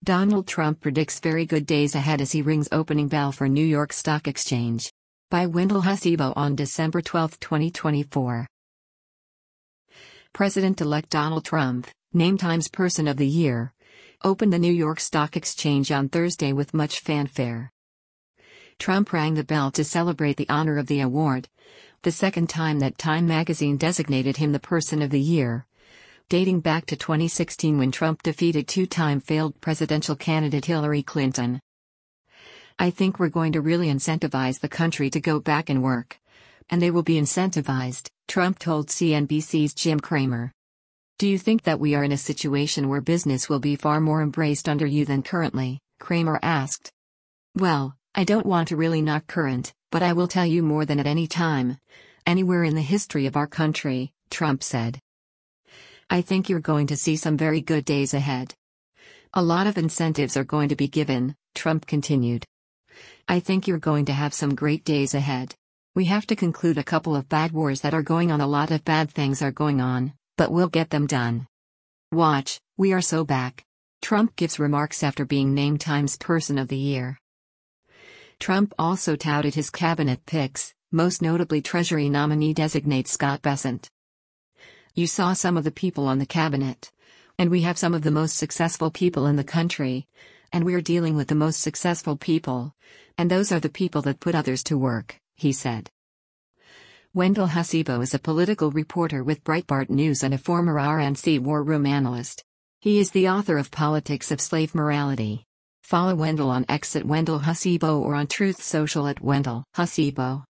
Donald Trump predicts very good days ahead as he rings opening bell for New York Stock Exchange. By Wendell Hasibo on December 12, 2024. President-elect Donald Trump, named Times Person of the Year, opened the New York Stock Exchange on Thursday with much fanfare. Trump rang the bell to celebrate the honor of the award, the second time that Time magazine designated him the Person of the Year, dating back to 2016 when Trump defeated two-time failed presidential candidate Hillary Clinton. "I think we're going to really incentivize the country to go back and work. And they will be incentivized," Trump told CNBC's Jim Cramer. "Do you think that we are in a situation where business will be far more embraced under you than currently?" Cramer asked. "Well, I don't want to really knock current, but I will tell you more than at any time, anywhere in the history of our country," Trump said. "I think you're going to see some very good days ahead. A lot of incentives are going to be given," Trump continued. "I think you're going to have some great days ahead. We have to conclude a couple of bad wars that are going on. A lot of bad things are going on, but we'll get them done. Watch, we are so back." Trump gives remarks after being named Times Person of the Year. Trump also touted his cabinet picks, most notably Treasury nominee-designate Scott Bessent. "You saw some of the people on the cabinet. And we have some of the most successful people in the country. And we're dealing with the most successful people. And those are the people that put others to work," he said. Wendell Hasibo is a political reporter with Breitbart News and a former RNC war room analyst. He is the author of Politics of Slave Morality. Follow Wendell on X at Wendell Hasibo or on Truth Social at Wendell Hasibo.